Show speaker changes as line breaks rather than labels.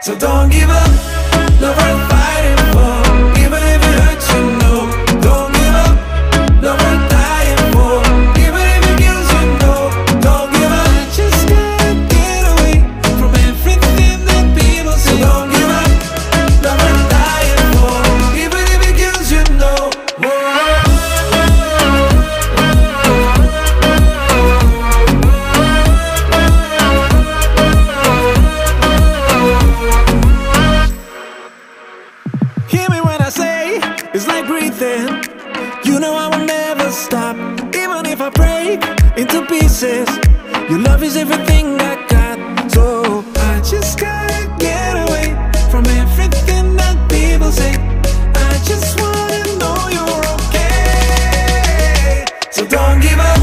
So don't give up, love worth fighting for. Even if it hurts, you know. Don't give up, love worth dying for. Even if it kills, you know. Don't give up, I just can't get away from everything that people say. So don't give up, love worth dying for. Even if it kills, you know. Hear me when I say it's like breathing. You know I will never stop. Even if I break into pieces, your love is everything I got. So I just can't get away from everything that people say. I just wanna know you're okay. So don't give up.